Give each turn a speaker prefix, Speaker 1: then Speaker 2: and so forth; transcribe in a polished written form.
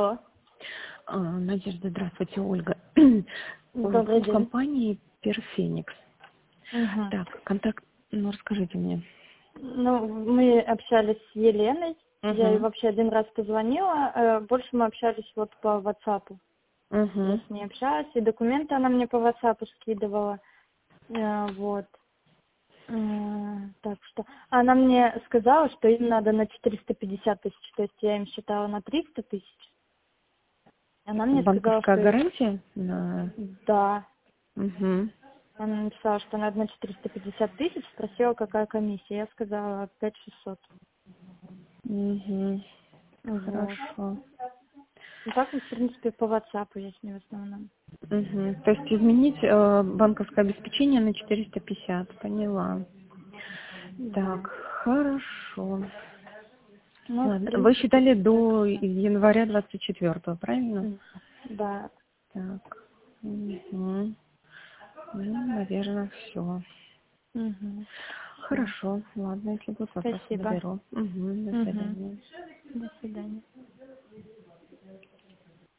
Speaker 1: Алло.
Speaker 2: Надежда, здравствуйте, Ольга.
Speaker 1: Добрый
Speaker 2: В
Speaker 1: день.
Speaker 2: компании Перфеникс.
Speaker 1: Угу.
Speaker 2: Так, контакт, расскажите мне.
Speaker 1: Ну, мы общались с Еленой. Я ей
Speaker 2: Угу.
Speaker 1: вообще один раз позвонила. Больше мы общались вот по WhatsApp. Я
Speaker 2: Угу.
Speaker 1: с ней общалась, и документы она мне по WhatsApp скидывала. Вот. Так что она мне сказала, что им надо на 450 тысяч, то есть я им считала на 300 тысяч. Она мне сказала,
Speaker 2: Банковская
Speaker 1: что
Speaker 2: гарантия?
Speaker 1: да.
Speaker 2: Угу.
Speaker 1: Она написала, что надо на 450 тысяч, спросила, какая комиссия. Я сказала 5600.
Speaker 2: Угу.
Speaker 1: Вот.
Speaker 2: Хорошо.
Speaker 1: Ну так, в принципе, по WhatsApp я с ней в основном.
Speaker 2: Угу. То есть изменить банковское обеспечение на 450, поняла.
Speaker 1: Да.
Speaker 2: Так, хорошо.
Speaker 1: Ну, в
Speaker 2: Ладно. Вы
Speaker 1: принципе,
Speaker 2: считали
Speaker 1: так.
Speaker 2: до января 24-го, правильно?
Speaker 1: Да.
Speaker 2: Так. Угу. Наверное, все.
Speaker 1: Угу. Все.
Speaker 2: Хорошо. Ладно, если будут вопросы,
Speaker 1: Спасибо.
Speaker 2: наберу. Угу, до
Speaker 1: Угу.
Speaker 2: свидания.